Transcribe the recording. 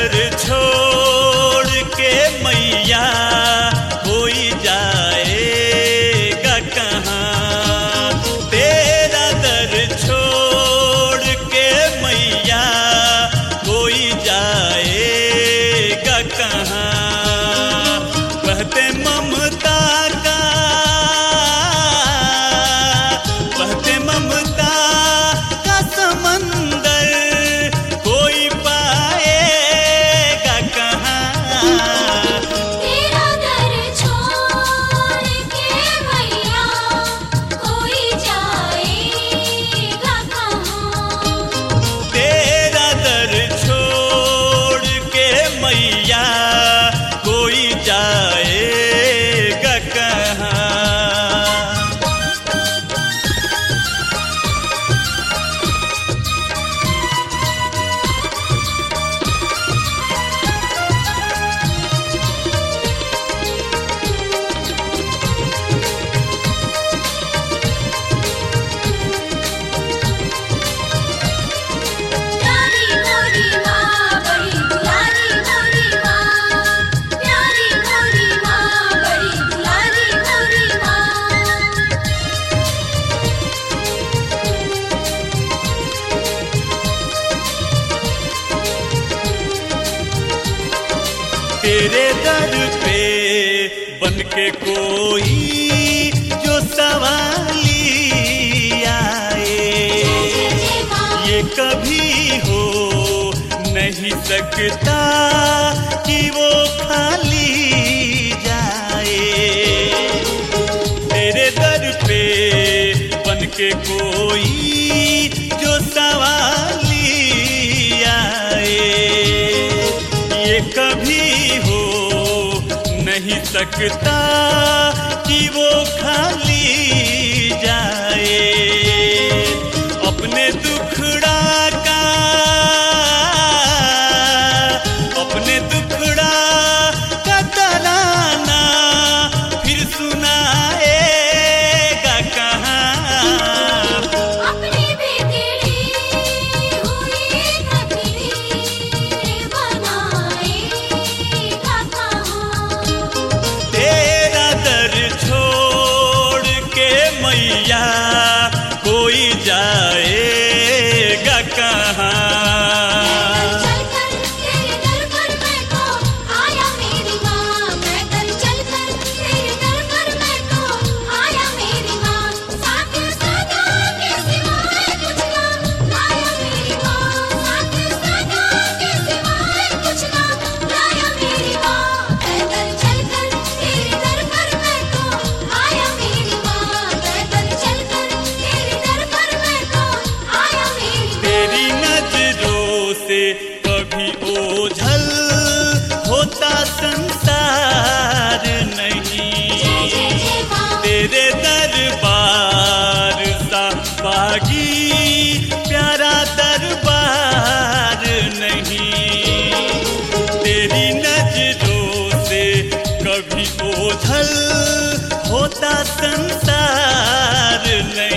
दर छोड़ के मैया कोई जाएगा कहाँ। तेरा दर छोड़ के मैया कोई जाएगा कहाँ। बहते ममता का समंदर कोई पाएगा कहाँ। तेरा दर छोड़ के मैया कोई जाएगा कहाँ। तेरा दर छोड़ के मैया कोई जाएगा कहाँ। प्यारी मोरी माँ बड़ी दुलारी मोरी माँ, प्यारी मोरी माँ बड़ी दुलारी मोरी माँ। तेरे दर पे बनके कोई जो सवाली आए, ये कभी हो नहीं सकता कि वो खाली जाए। तेरे दर पे बनके कोई जो सवाली आए, ये कभी हो नहीं सकता कि वो खाली जाए। अपने दुखड़ा का तराना फिर सुनाएगा कहाँ। अपनी बिगड़ी हुई तकदीर बनाएगा कहाँ। तेरा दर छोड़ के मैया कोई जाएगा कहाँ। चलकर तेरे दर पर मैं तो आया मेरी माँ, मैं दर चलकर तेरे दर पर मैं तो आया मेरी माँ। साथ सदा के सिवा कुछ ना लाया मेरी माँ, साथ सदा के सिवा कुछ ना लाया मेरी माँ। मैं दर चलकर तेरे दर पर मैं तो आया मेरी माँ, मैं दर चलकर तेरे दर पर मैं तो आया मेरी माँ। तेरी नजरों से कभी ओझल होता संसार नहीं। तेरे दरबार सा बागी प्यारा दरबार नहीं। तेरी नजरों से कभी ओझल होता संसार नहीं।